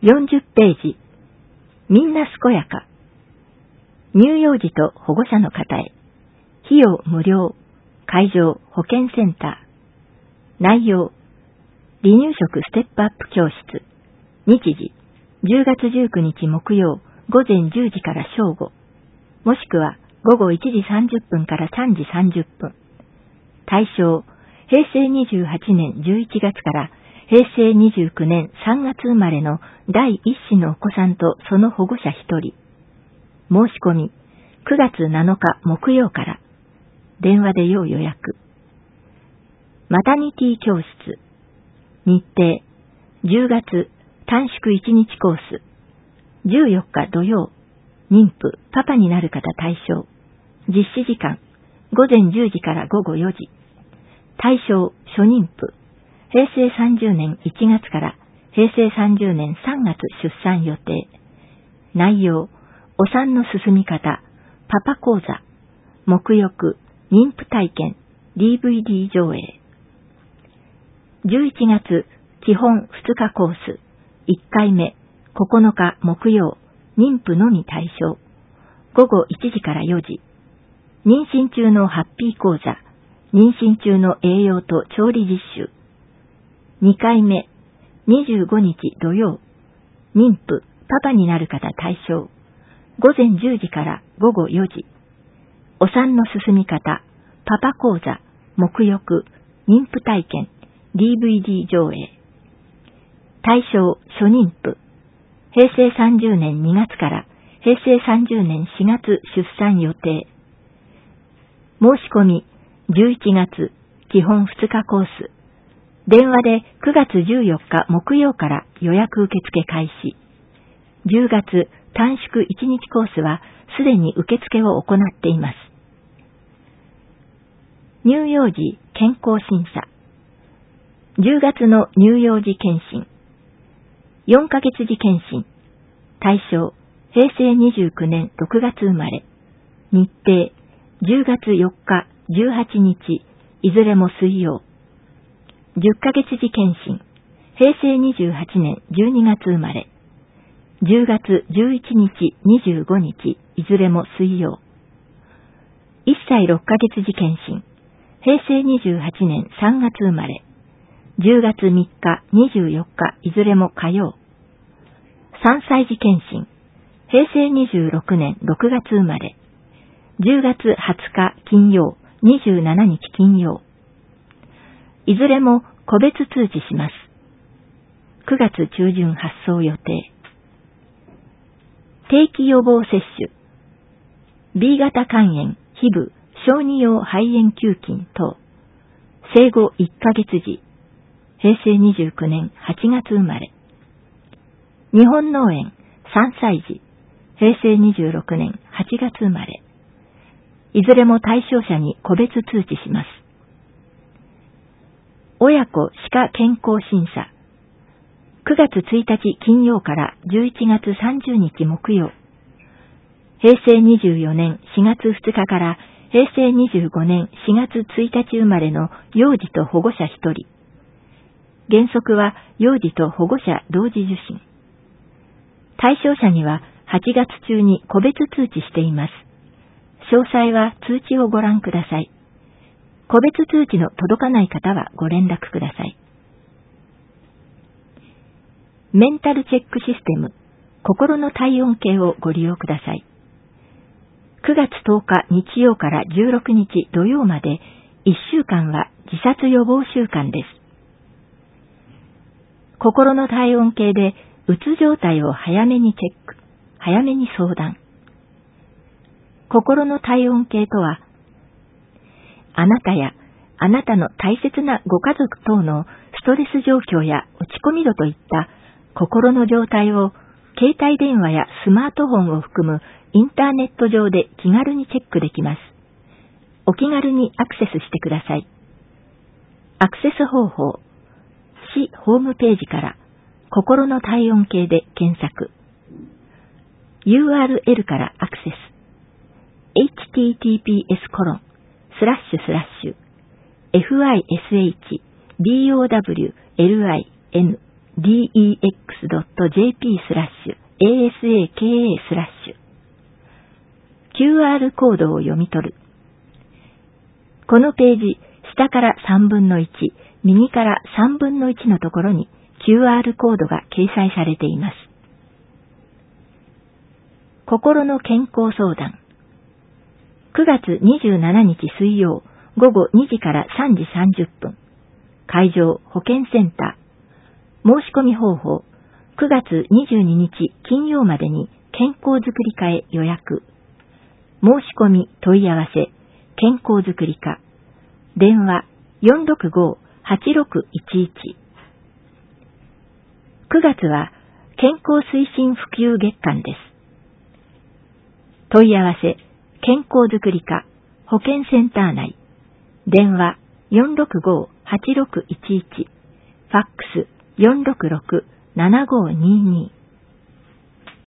40ページ。みんな健やか。乳幼児と保護者の方へ。費用無料。会場保健センター。内容。離乳食ステップアップ教室。日時。10月19日木曜午前10時から正午。もしくは午後1時30分から3時30分。対象。平成28年11月から平成29年3月生まれの第一子のお子さんとその保護者1人。申し込み、9月7日木曜から。電話で要予約。マタニティ教室。日程、10月短縮1日コース。14日土曜、妊婦、パパになる方対象。実施時間、午前10時から午後4時。対象、初妊婦。平成30年1月から平成30年3月出産予定。内容、お産の進み方、パパ講座、沐浴、妊婦体験、DVD 上映。11月、基本2日コース、1回目、9日木曜、妊婦のみ対象。午後1時から4時。妊娠中のハッピー講座、妊娠中の栄養と調理実習。2回目、25日土曜、妊婦、パパになる方対象。午前10時から午後4時。お産の進み方、パパ講座、沐浴、妊婦体験、DVD 上映。対象、初妊婦。平成30年2月から平成30年4月出産予定。申し込み、11月、基本2日コース。電話で9月14日木曜から予約受付開始。10月短縮1日コースはすでに受付を行っています。乳幼児健康審査。10月の乳幼児検診。4ヶ月児検診。対象、平成29年6月生まれ。日程、10月4日、18日、いずれも水曜。10ヶ月時検診。平成28年12月生まれ。10月11日、25日、いずれも水曜。1歳6ヶ月時検診。平成28年3月生まれ。10月3日、24日、いずれも火曜。3歳児検診。平成26年6月生まれ。10月20日金曜、27日金曜。いずれも個別通知します。9月中旬発送予定。定期予防接種。B 型肝炎、皮膚、小児用肺炎球菌等。生後1ヶ月時。平成29年8月生まれ。日本脳炎、3歳児。平成26年8月生まれ。いずれも対象者に個別通知します。親子歯科健康審査。9月1日金曜から11月30日木曜。平成24年4月2日から平成25年4月1日生まれの幼児と保護者1人。原則は幼児と保護者同時受診。対象者には8月中に個別通知しています。詳細は通知をご覧ください。個別通知の届かない方はご連絡ください。メンタルチェックシステム、心の体温計をご利用ください。9月10日日曜から16日土曜まで1週間は自殺予防週間です。心の体温計でうつ状態を早めにチェック、早めに相談。心の体温計とは、あなたやあなたの大切なご家族等のストレス状況や落ち込み度といった心の状態を携帯電話やスマートフォンを含むインターネット上で気軽にチェックできます。お気軽にアクセスしてください。アクセス方法、市ホームページから心の体温計で検索。URL からアクセス。https://fishbowlin.com dex.jp/asaka/QR コードを読み取る。このページ、下から3分の1、右から3分の1のところに QR コードが掲載されています。心の健康相談。9月27日水曜午後2時から3時30分。会場保健センター。申し込み方法。9月22日金曜までに健康づくり課へ予約。申し込み問い合わせ。健康づくり課。電話 465-8611。9月は健康推進普及月間です。問い合わせ、健康づくり課、保健センター内。電話 465-8611。ファックス 466-7522。